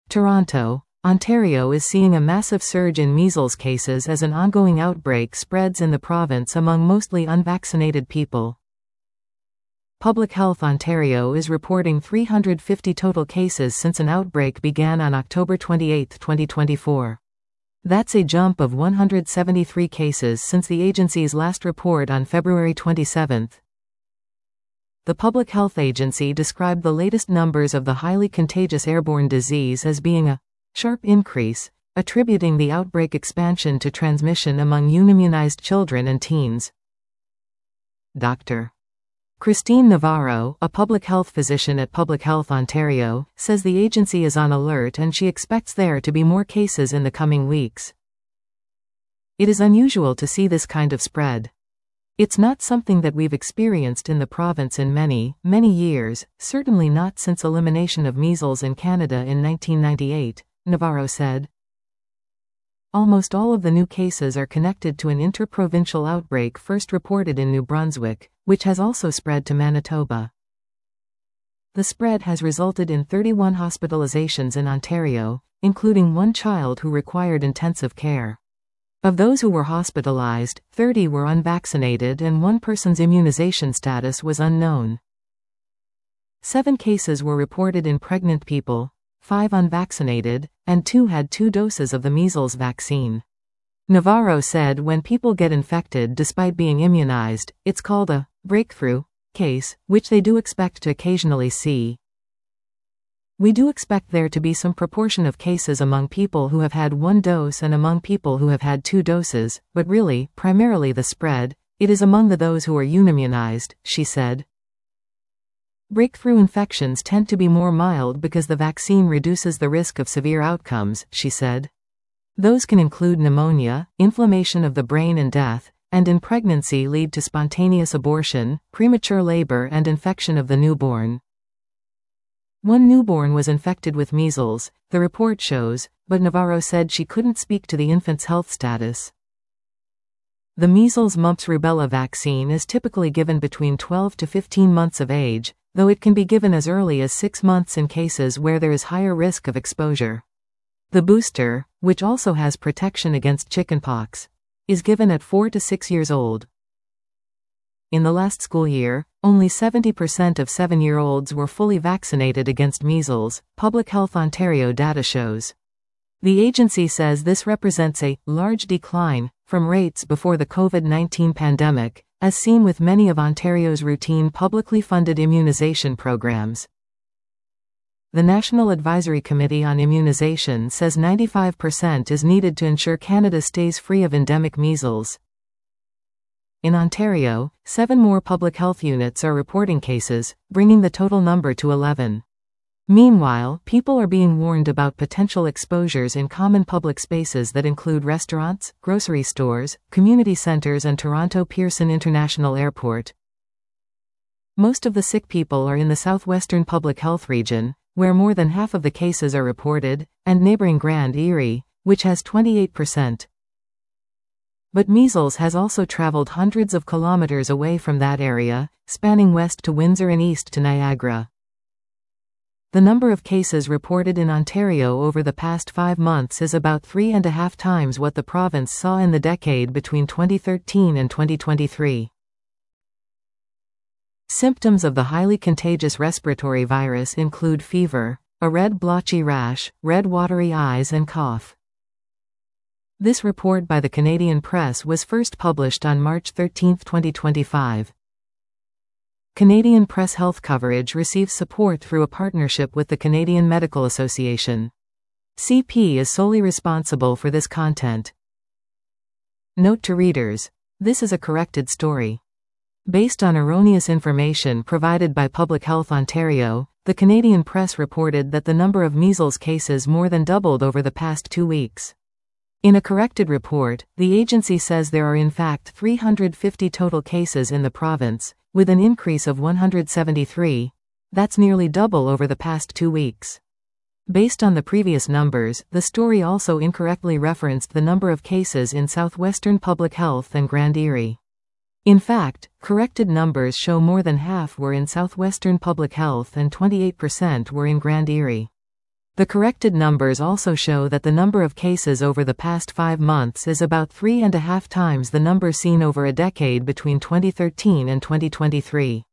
Toronto, Ontario is seeing a massive surge in measles cases as an ongoing outbreak spreads in the province among mostly unvaccinated people. Public Health Ontario is reporting 350 total cases since an outbreak began on October 28, 2024. That's a jump of 173 cases since the agency's last report on February 27. The Public Health Agency described the latest numbers of the highly contagious airborne disease as being a sharp increase, attributing the outbreak expansion to transmission among unimmunized children and teens. Dr. Christine Navarro, a public health physician at Public Health Ontario, says the agency is on alert and she expects there to be more cases in the coming weeks. It is unusual to see this kind of spread. It's not something that we've experienced in the province in many, many years, certainly not since elimination of measles in Canada in 1998, Navarro said. Almost all of the new cases are connected to an interprovincial outbreak first reported in New Brunswick, which has also spread to Manitoba. The spread has resulted in 31 hospitalizations in Ontario, including one child who required intensive care. Of those who were hospitalized, 30 were unvaccinated and one person's immunization status was unknown. 7 cases were reported in pregnant people, 5 unvaccinated, and 2 had 2 doses of the measles vaccine. Navarro said when people get infected despite being immunized, it's called a breakthrough case, which they do expect to occasionally see. We do expect there to be some proportion of cases among people who have had 1 dose and among people who have had 2 doses, but really, primarily the spread, it is among those who are unimmunized, she said. Breakthrough infections tend to be more mild because the vaccine reduces the risk of severe outcomes, she said. Those can include pneumonia, inflammation of the brain and death, and in pregnancy lead to spontaneous abortion, premature labor and infection of the newborn. One newborn was infected with measles, the report shows, but Navarro said she couldn't speak to the infant's health status. The measles mumps rubella vaccine is typically given between 12 to 15 months of age, though it can be given as early as 6 months in cases where there is higher risk of exposure. The booster, which also has protection against chickenpox, is given at 4 to 6 years old. In the last school year, only 70% of 7-year-olds were fully vaccinated against measles, Public Health Ontario data shows. The agency says this represents a large decline from rates before the COVID-19 pandemic, as seen with many of Ontario's routine publicly funded immunization programs. The National Advisory Committee on Immunization says 95% is needed to ensure Canada stays free of endemic measles. In Ontario, 7 more public health units are reporting cases, bringing the total number to 11. Meanwhile, people are being warned about potential exposures in common public spaces that include restaurants, grocery stores, community centers and Toronto Pearson International Airport. Most of the sick people are in the southwestern public health region, where more than half of the cases are reported, and neighboring Grand Erie, which has 28%. But measles has also traveled hundreds of kilometers away from that area, spanning west to Windsor and east to Niagara. The number of cases reported in Ontario over the past 5 months is about 3.5 times what the province saw in the decade between 2013 and 2023. Symptoms of the highly contagious respiratory virus include fever, a red blotchy rash, red watery eyes and cough. This report by the Canadian Press was first published on March 13, 2025. Canadian Press health coverage receives support through a partnership with the Canadian Medical Association. CP is solely responsible for this content. Note to readers: this is a corrected story. Based on erroneous information provided by Public Health Ontario, the Canadian Press reported that the number of measles cases more than doubled over the past 2 weeks. In a corrected report, the agency says there are in fact 350 total cases in the province, with an increase of 173. That's nearly double over the past 2 weeks. Based on the previous numbers, the story also incorrectly referenced the number of cases in Southwestern Public Health and Grand Erie. In fact, corrected numbers show more than half were in Southwestern Public Health and 28% were in Grand Erie. The corrected numbers also show that the number of cases over the past 5 months is about 3.5 times the number seen over a decade between 2013 and 2023.